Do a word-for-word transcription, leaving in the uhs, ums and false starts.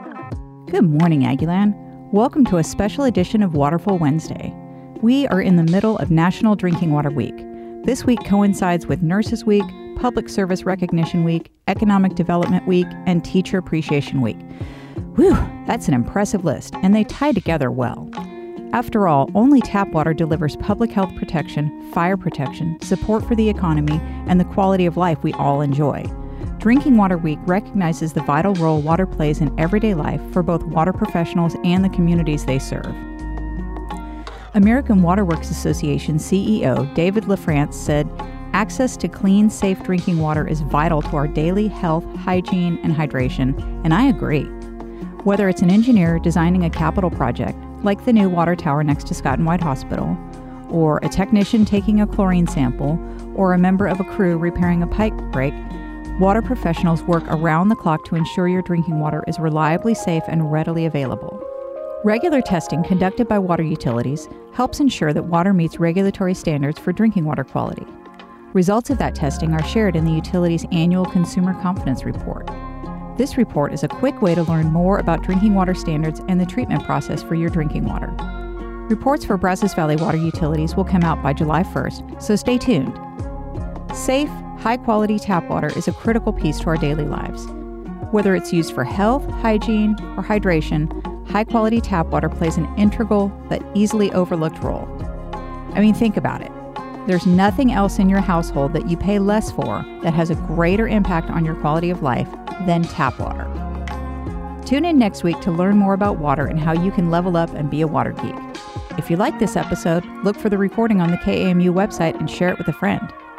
Good morning, Aggieland. Welcome to a special edition of Waterful Wednesday. We are in the middle of National Drinking Water Week. This week coincides with Nurses Week, Public Service Recognition Week, Economic Development Week, and Teacher Appreciation Week. Whew, that's an impressive list, and they tie together well. After all, only tap water delivers public health protection, fire protection, support for the economy, and the quality of life we all enjoy. Drinking Water Week recognizes the vital role water plays in everyday life for both water professionals and the communities they serve. American Water Works Association C E O David LaFrance said, "Access to clean, safe drinking water is vital to our daily health, hygiene, and hydration," and I agree. Whether it's an engineer designing a capital project, like the new water tower next to Scott and White Hospital, or a technician taking a chlorine sample, or a member of a crew repairing a pipe break, water professionals work around the clock to ensure your drinking water is reliably safe and readily available. Regular testing conducted by water utilities helps ensure that water meets regulatory standards for drinking water quality. Results of that testing are shared in the utility's annual Consumer Confidence Report. This report is a quick way to learn more about drinking water standards and the treatment process for your drinking water. Reports for Brazos Valley Water Utilities will come out by July first, so stay tuned. Safe, high-quality tap water is a critical piece to our daily lives. Whether it's used for health, hygiene, or hydration, high-quality tap water plays an integral but easily overlooked role. I mean, think about it. There's nothing else in your household that you pay less for that has a greater impact on your quality of life than tap water. Tune in next week to learn more about water and how you can level up and be a water geek. If you like this episode, look for the recording on the K A M U website and share it with a friend.